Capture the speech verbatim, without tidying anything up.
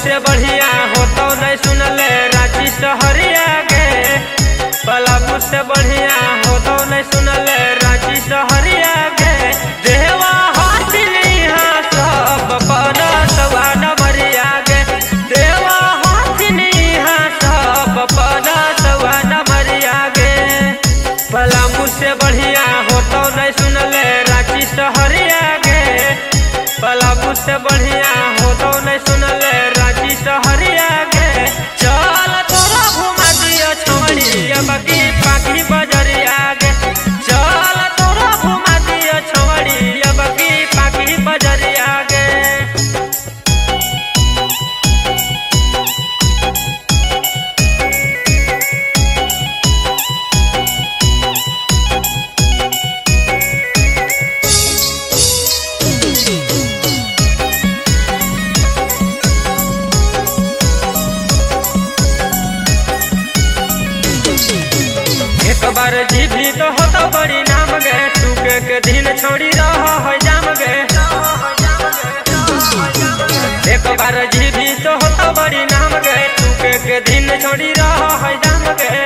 से बढ़िया हो तो नहीं सुनले रांची शहरिया के। पलामू से बढ़िया हो तो नहीं सुनले रांची शहरिया के। देवा हाथी हाँ सब पना सवा नमरिया के। देवा हाथी हाँ सब पना सवा नमरिया के। पलामू से बढ़िया हो तो नहीं सुनले रांची शहरिया के। पलामू से बढ़िया हो तो नहीं सुनले रांची शहरिया के। चल तोरा घुमा दियो छवड़िया बाकी पाखी बजरिया के। चल तोरा घुमा दियो छवड़िया बाकी पाखी बजरिया के। एक बार जीभी तो होता बड़ी नाम गे। टूके के दिन छोड़ी रहा है जाम गे। एक बार जीभी तो होता बड़ी नाम गे। टूके के दिन छोड़ी रहा है जाम गे।